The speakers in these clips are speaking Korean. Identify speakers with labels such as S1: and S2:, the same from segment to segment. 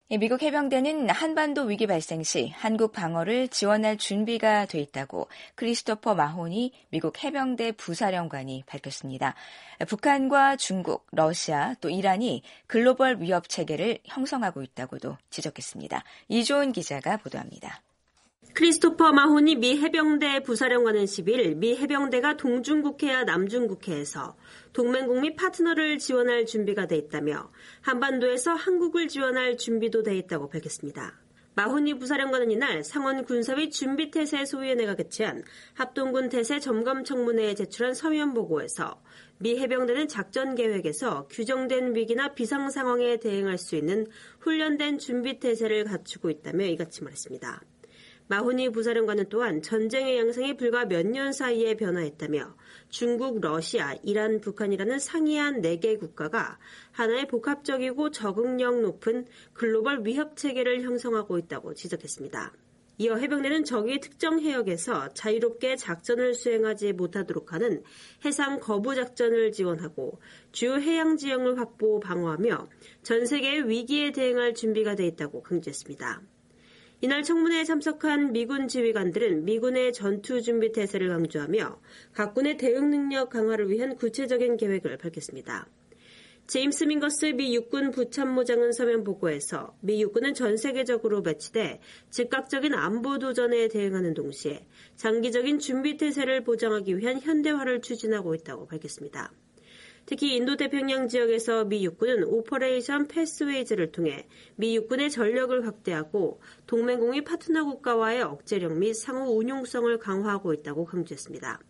S1: 미국 해병대는 한반도 위기 발생 시 한국 방어를 지원할 준비가 돼 있다고 크리스토퍼 마호니 미국 해병대 부사령관이 밝혔습니다. 북한과 중국, 러시아, 또 이란이 글로벌 위협 체계를 형성하고 있다고도 지적했습니다. 이조은 기자가 보도합니다.
S2: 크리스토퍼 마호니 미 해병대 부사령관은 10일 미 해병대가 동중국해와 남중국해에서 동맹국 및 파트너를 지원할 준비가 돼 있다며 한반도에서 한국을 지원할 준비도 돼 있다고 밝혔습니다. 마호니 부사령관은 이날 상원 군사위 준비태세 소위원회가 개최한 합동군 태세 점검 청문회에 제출한 서면 보고에서 미 해병대는 작전 계획에서 규정된 위기나 비상 상황에 대응할 수 있는 훈련된 준비태세를 갖추고 있다며 이같이 말했습니다. 마호니 부사령관은 또한 전쟁의 양상이 불과 몇 년 사이에 변화했다며 중국, 러시아, 이란, 북한이라는 상이한 4개 국가가 하나의 복합적이고 적응력 높은 글로벌 위협 체계를 형성하고 있다고 지적했습니다. 이어 해병대는 적이 특정 해역에서 자유롭게 작전을 수행하지 못하도록 하는 해상 거부 작전을 지원하고 주요 해양 지형을 확보, 방어하며 전 세계의 위기에 대응할 준비가 돼 있다고 강조했습니다. 이날 청문회에 참석한 미군 지휘관들은 미군의 전투 준비 태세를 강조하며 각 군의 대응 능력 강화를 위한 구체적인 계획을 밝혔습니다. 제임스 민거스 미 육군 부참모장은 서면 보고에서 미 육군은 전 세계적으로 배치돼 즉각적인 안보 도전에 대응하는 동시에 장기적인 준비 태세를 보장하기 위한 현대화를 추진하고 있다고 밝혔습니다. 특히 인도태평양 지역에서 미 육군은 오퍼레이션 패스웨이즈를 통해 미 육군의 전력을 확대하고 동맹국 및 파트너 국가와의 억제력 및 상호 운용성을 강화하고 있다고 강조했습니다.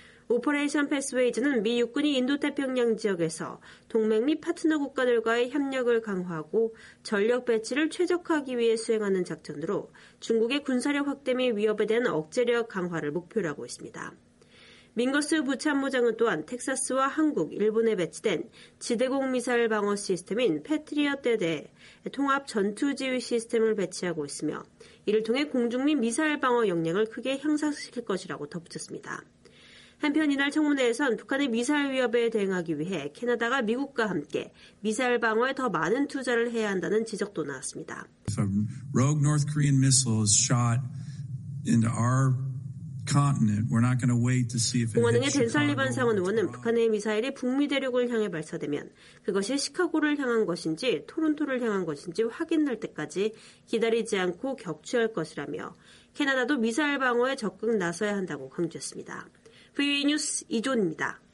S2: 오퍼레이션 패스웨이즈는 미 육군이 인도태평양 지역에서 동맹 및 파트너 국가들과의 협력을 강화하고 전력 배치를 최적화하기 위해 수행하는 작전으로 중국의 군사력 확대 및 위협에 대한 억제력 강화를 목표로 하고 있습니다. 민거스 부참모장은 또한 텍사스와 한국, 일본에 배치된 지대공 미사일 방어 시스템인 패트리엇에 대해 통합 전투지휘 시스템을 배치하고 있으며 이를 통해 공중 및 미사일 방어 역량을 크게 향상시킬 것이라고 덧붙였습니다. 한편 이날 청문회에선 북한의 미사일 위협에 대응하기 위해 캐나다가 미국과 함께 미사일 방어에 더 많은 투자를 해야 한다는 지적도 나왔습니다.
S3: If a rogue North Korean missile is shot into our
S2: 공화당의 댄 설리반 상원 의원은 북한의 미사일이 북미 대륙을 향해 발사되면 그것이 시카고를 향한 것인지 토론토를 향한 것인지 확인될 때까지 기다리지 않고 격추할 것이라며 캐나다도 미사일 방어에 적극 나서야 한다고 강조했습니다. VOA 뉴스 이존입니다.